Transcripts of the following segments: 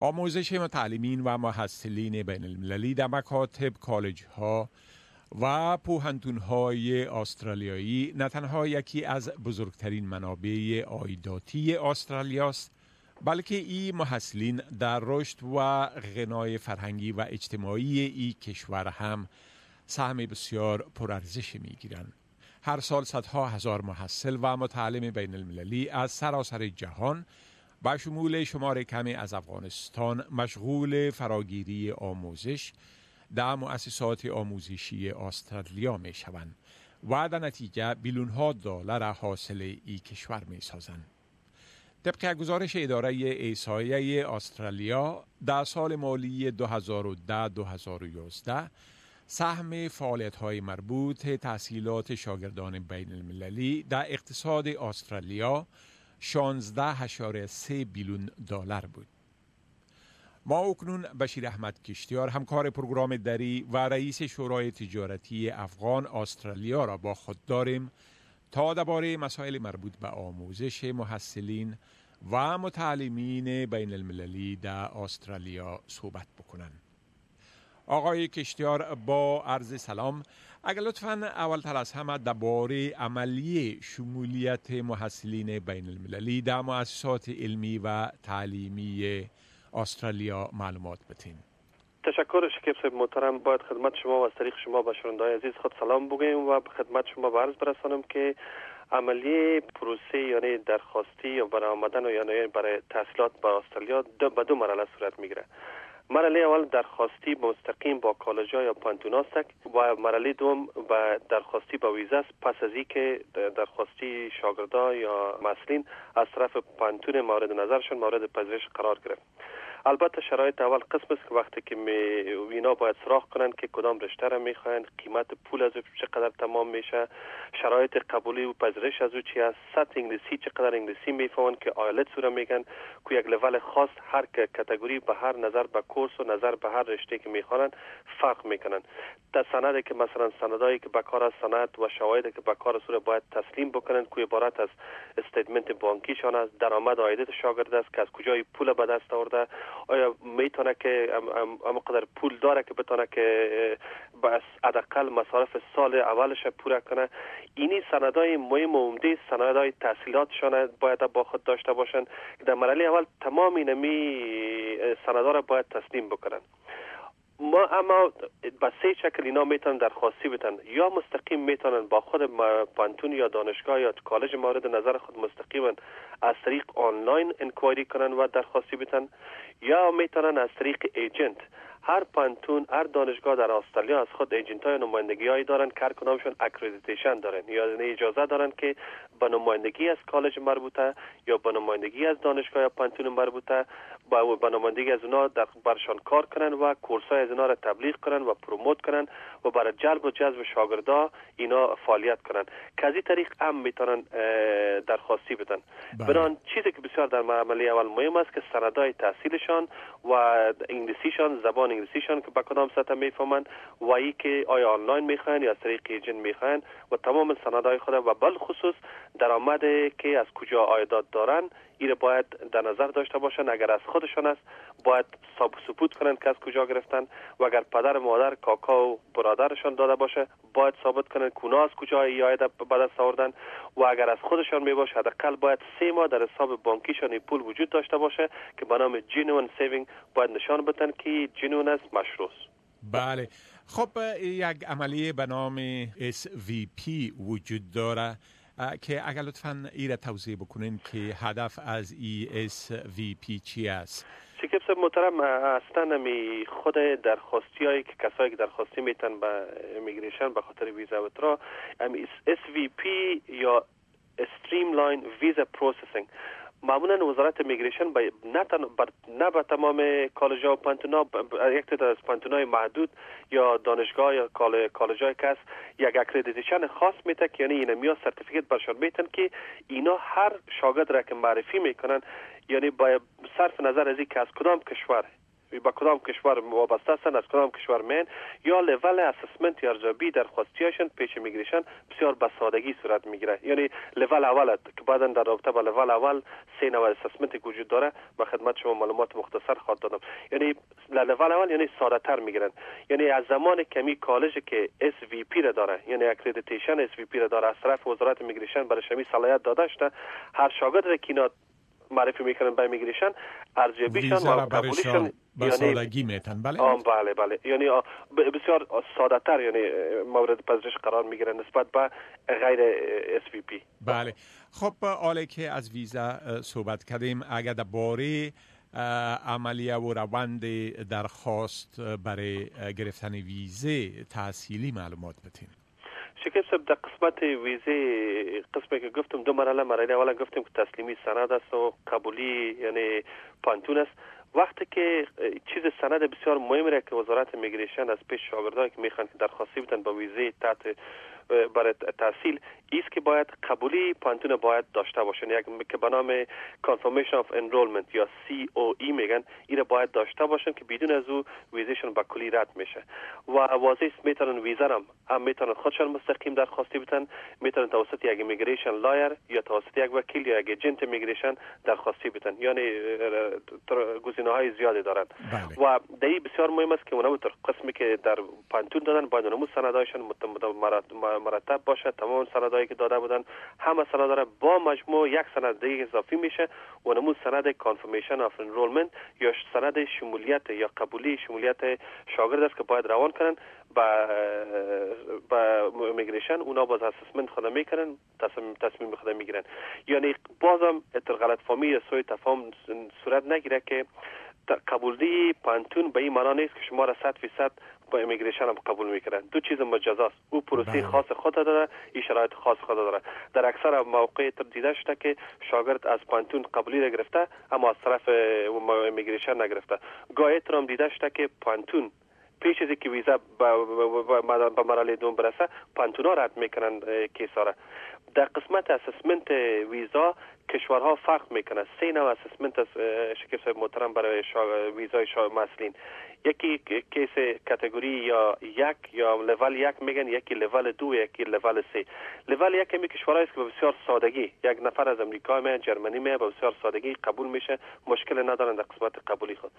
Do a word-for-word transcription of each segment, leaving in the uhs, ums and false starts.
آموزش متعلمین و محصلین بین المللی در مکاتب، کالج ها و پوهنتون های استرالیایی نه تنها یکی از بزرگترین منابع عایداتی استرالیا است، بلکه این محصلین در رشد و غنای فرهنگی و اجتماعی این کشور هم سهم بسیار پرارزشی می گیرند. هر سال صدها هزار محصل و متعلم بین المللی از سراسر جهان با شمول شمار کمی از افغانستان مشغول فراگیری آموزش در مؤسسات آموزشی استرالیا می شوند و در نتیجه بیلیون ها دلار حاصل این کشور می سازند. طبق گزارش اداره احصایه استرالیا در سال مالی دو هزار و ده دو هزار و یازده سهم فعالیت‌های مربوط تحصیلات شاگردان بین المللی در اقتصاد استرالیا شانزده و سه بیلیون دلار بود. ما اکنون بشیر احمد کشتیار همکار پروگرام دری و رئیس شورای تجارتی افغان استرالیا را با خود داریم تا درباره مسائل مربوط به آموزش محصلین و متعلمین بین المللی در استرالیا صحبت بکنند. آقای کشتیار، با عرض سلام، اگر لطفاً اولتر از همه درباره عملی شمولیت محصلین بین المللی در مؤسسات علمی و تعلیمی استرالیا معلومات بدین. تشکر شکیب صاحب محترم. باید خدمت شما و از طریق شما به شنونده‌های عزیز خود سلام بگویم و خدمت شما به عرض برسانم که عملی پروسه یعنی درخواستی یا برای آمدن و یعنی برای تحصیلات به استرالیا دو به دو مرحله صورت میگیره. مرحله اول درخواستی مستقیم با کالج‌ها یا پانتون است و مرحله دوم با درخواستی با ویزا است. پس از اینکه درخواستی شاگردان یا مسئولین از طرف پانتون مورد نظرشون مورد پذیرش قرار گرفت. البته شرایط اول قسم است که وقتی که می اینا باید سراغ کنن که کدام رشته را میخواین، قیمت پول از او چقدر تمام میشه، شرایط قبولی و پذیرش از او چی است، سطح انگلیسی چقدر انگلیسی میفهمن که آیلتس را میگن که یک لول خاص هر کاتگوری به هر نظر به کورس و نظر به هر رشته که میخوانن فرق میکنن. تا سندی که مثلا سندایی که به کار سند و شواهدی که به کار سوره باید تسلیم بکنن که عبارت از استیتمنت بانکیشان است، درآمد و عایدات شاگرد است که از کجای پول به دست آورده، آیا میتونه که اما قدر پول داره که بتونه که بس حداقل مصارف سال اولش پوره کنه. اینی سندای مهم و عمده سندای تحصیلاتشان باید با خود داشته باشن که در مرحله اول تمام اینمی سندا را باید تسلیم بکنن. ما اما با سه شکل اینا میتونن درخواستی بدن، یا مستقیم میتونن با خود پانتون یا دانشگاه یا کالج مورد نظر خود مستقیما از طریق آنلاین انکوایری کنن و درخواستی بدن، یا میتونن از طریق ایجنت. هر پانتون، هر دانشگاه در استرالیا از خود ایجنت های نمایندگی هایی دارن که هر کدامشون اکریدیتیشن دارن یا اجازه دارن که با نمایندگی از کالج مربوطه یا با نمایندگی از دانشگاه یا پانتون مربوطه با با نمایندگی از اونا در برشان کار کنن و کورسای از اونا را تبلیغ کنن و پروموت کنن و برای جلب و جذب شاگردا اینا فعالیت کنن که از این طریق هم میتونن درخواستی بدن. بران چیزی که بسیار در عملی اول مهم است که سندای تحصیلشان و انگلیسیشان، زبان انگلیسیشان که با کدام سطح میفهمن و ای که آیا آنلاین میخواین یا از طریق ایجنت میخواین و تمام سندای خود و بل خصوص درآمدی که از کجا عایدات دارن این باید در نظر داشته باشن. اگر از خودشان است باید ثبوت کنن که از کجا گرفتن و اگر پدر مادر کاکا و برادرشان داده باشه باید ثابت کنن که اونا از کجا ای عاید به دست آوردن و اگر از خودشان می باشه حداقل باید سه ماه در حساب بانکیشان پول وجود داشته باشه که به نام جنوین سیوینگ باید نشان بدن که جنوین است، مشروع. بله. خب یک عملیه به نام اس وی پی وجود داره که اگر لطفاً ای را توضیح بکنین که هدف از ای اس وی پی چی است؟ شکیب صاحب محترم، اصلا می خود درخواستی هایی که کسایی که درخواستی میتن به امیگریشن به خاطر ویزا و ترا اس وی پی یا استریملاین ویزا پروسسینگ معمولا وزارت امیگریشن با نه تن بر نه به تمام کالج‌ها و پانتونا یک تعداد از پانتونای محدود یا دانشگاه یا کالج‌های کس یک اکریدیتیشن خاص میته که یعنی اینا میا سرتیفیکت برشان میتن که اینا هر شاگرد را که معرفی میکنن یعنی با صرف نظر از اینکه از کدام کشور به کدام کشور وابسته هستند، از کدام کشور میان، یا لول اسسمنت یا ارزیابی درخواستیاشون پیش میگریشن بسیار به سادگی صورت میگیره. یعنی لول اول که بعدا در رابطه با لول اول سه نوع اسسمنت وجود داره، به خدمت شما معلومات مختصر خواهد دادم. یعنی لول اول یعنی ساده تر میگیرن، یعنی از زمان کمی کالج که اس وی پی را داره، یعنی اکریدیتیشن اس وی پی را داره، از طرف وزارت میگریشن برای شمی صلاحیت داده شده، هر شاگرد را که اینا معرفی میکنن به میگریشن ارزیابیشون و قبولیشون با سادگی میتن. بله آم بله بله یعنی بسیار ساده تر یعنی مورد پذیرش قرار میگیرن نسبت به غیر اس وی پی. بله خب حالا که از ویزا صحبت کردیم، اگر درباره عملیه و روند درخواست برای گرفتن ویزه تحصیلی معلومات بدین. شکیب صاحب، در قسمت ویزه قسمی که گفتم دو مرحله، مرحله اولا گفتیم که تسلیمی سند است و قبولی یعنی پانتون است. وقتی که چیز سند بسیار مهم را که وزارت میگریشن از پیش شاگردایی که میخوان که درخواستی بدن با ویزه تحت برای تحصیل ایست که باید قبولی پانتون باید داشته باشن، یک که به نام Confirmation of Enrollment یا سی او ای میگن، این باید داشته باشن که بدون از او ویزشون به کلی رد میشه. و واضح است میتونن ویزا هم هم میتونن خودشون مستقیم درخواستی بدن، میتونن توسط یک ایمیگریشن لایر یا توسط یک وکیل یا یک ایجنت ایمیگریشن درخواستی بدن، یعنی گزینه‌های زیادی دارن. بله. و دایی بسیار مهم است که اونم در قسمی که در پانتون دادن باید اونم سندایشون مرتب باشه، تمام سندایی که داده بودن همه سندا با مجموع یک سند دیگه اضافی میشه و اونم سند Confirmation of Enrollment یا سند شمولیت یا قبولی شمولیت شاگرد است که باید روان کنن با با ایمیگریشن. اونا باز اسسمنت خود میکنن، تصمیم تصمیم خود میگیرن. یعنی بازم اتر غلط فهمی یا سوء تفاهم صورت نگیره که قبولی پانتون به این معنا نیست که شما را صد فیصد با ایمیگریشن هم قبول میکنن. دو چیز مجزاست، او پروسه خاص خود داره، این شرایط خاص خود داره. در اکثر مواقع دیده شده که شاگرد از پانتون قبولی را گرفته اما از طرف ایمیگریشن نگرفته. گاهی ترم دیده شده که پانتون پیش از اینکه ویزا به مرحله دوم برسه پانتونا رد میکنن کیسا را. در قسمت اسسمنت ویزا کشورها فرق میکنه. سه نوع اسسمنت از شکیب صاحب محترم برای ویزای مسلین. یکی کیس کاتگوری یا یک یا لول یک میگن، یکی لول دو، یکی لول سه. لول یک می کشورهایی است که بسیار سادگی یک نفر از امریکا می جرمنی می به بسیار سادگی قبول میشه، مشکل ندارن در قسمت قبولی خود.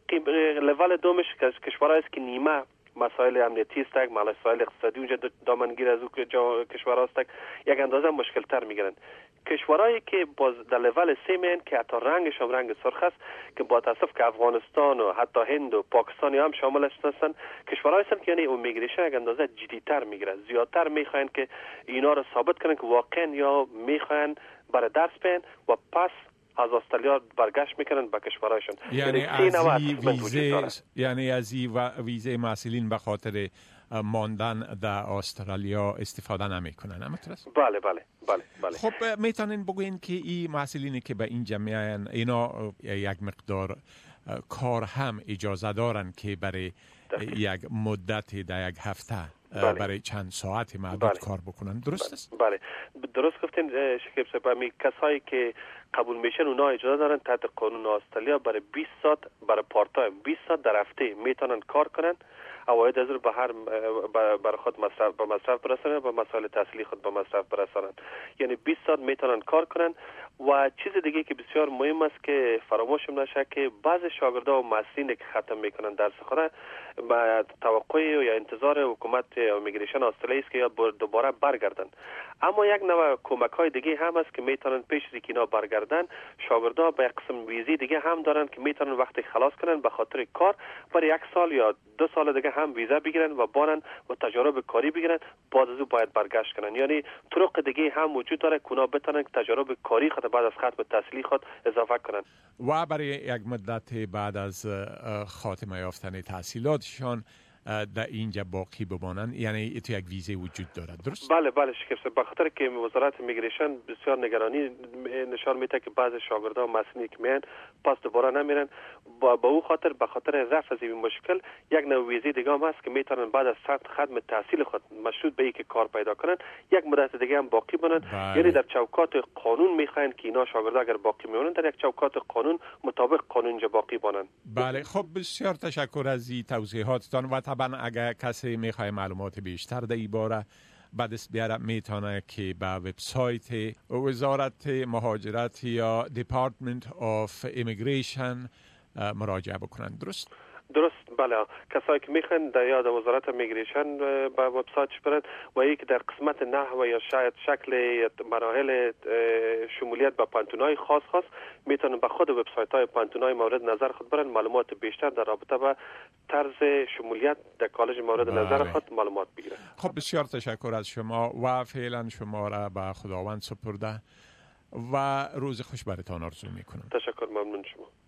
لول دومش کشورهایی است که نیمه مسائل امنیتی است، مسائل اقتصادی اونجا دامنگیر از او کشورها است، یک اندازه مشکل تر میگیرن. کشورهایی که باز در لول سه میان که حتی رنگش هم رنگ سرخ است که با تاسف که افغانستان و حتی هند و پاکستان هم شامل هستند، کشورهایی هستند که یعنی ایمیگریشن یک اندازه جدی‌تر میگیره، زیادتر میخواین که اینا رو ثابت کنن که واقعا یا میخواین برای درس بین و پس از استرالیا برگشت میکنن به کشورهایشون. یعنی, یعنی از ویزه یعنی از ویزه مسئولین به خاطر ماندن در استرالیا استفاده نمیکنن. همینطوره؟ بله بله بله بله. خب میتونین بگوین که این مسئولینی که به این جمعیت اینا یک مقدار کار هم اجازه دارن که برای یک مدت در یک هفته بله. برای چند ساعت محدود بله. کار بکنن، درست است؟ بله درست گفتین شکیب صاحب. می کسایی که قبول میشن اونا اجازه دارن تحت قانون استرالیا برای بیست ساعت برای پارت تایم بیست ساعت در هفته میتونن کار کنن، عواید از رو به هر بر خود مصرف به مصرف برسونن و مسائل تحصیلی خود به مصرف برسونن. یعنی بیست ساعت میتونن کار کنن. و چیز دیگه که بسیار مهم است که فراموش نشه که بعض شاگردها و محصلین که ختم میکنن درس خود با توقع یا انتظار حکومت ایمیگریشن استرالیا است که یا دوباره برگردن. اما یک نوع کمک های دیگه هم است که میتونن پیش از اینکه اینا برگردن شاگردها به یک قسم ویزی دیگه هم دارن که میتونن وقتی خلاص کنن به خاطر کار برای یک سال یا دو سال دیگه هم ویزا بگیرن و بارن و تجارب کاری بگیرن، بعد از او باید برگشت کنن. یعنی طرق دیگه هم وجود داره که اونا بتونن تجارب کاری خود بعد از ختم تحصیلی خود اضافه کنن و برای یک مدت بعد از خاتمه یافتن تحصیلاتشان در اینجا باقی بمانند. یعنی تو یک ویزه وجود دارد، درست؟ بله بله شکیب صاحب. بخاطر که وزارت ایمیگریشن بسیار نگرانی نشان میده که بعضی شاگردان مسئولین که میان پس دوباره نمیرن با به او خاطر به خاطر رفع از این مشکل یک نوع ویزه دیگه هم هست که میتونن بعد از ثبت ختم تحصیل خود مشروط به اینکه کار پیدا کنن یک مدت دیگه هم باقی بمونن. یعنی در چوکات قانون میخواین که اینا شاگردا اگر باقی میمونن در یک چوکات قانون مطابق قانون اینجا باقی بمونن. بله خب بسیار تشکر از این توضیحاتتان و طبعا اگر کسی میخواد معلومات بیشتر در این باره به دست بیاره میتونه که به وبسایت وزارت مهاجرت یا Department of Immigration مراجعه بکنن. درست؟ درست بله. کسایی که میخوان در یاد وزارت میگریشن به وبسایتش برن و یک در قسمت نحو یا شاید شکل مراحل شمولیت به پانتونای خاص خاص میتونن به خود وبسایت های پانتونای مورد نظر خود برن معلومات بیشتر در رابطه با طرز شمولیت در کالج مورد بله. نظر خود معلومات بگیرن. خب بسیار تشکر از شما و فعلا شما را به خداوند سپرده و روز خوش براتان آرزو میکنم. تشکر، ممنون شما.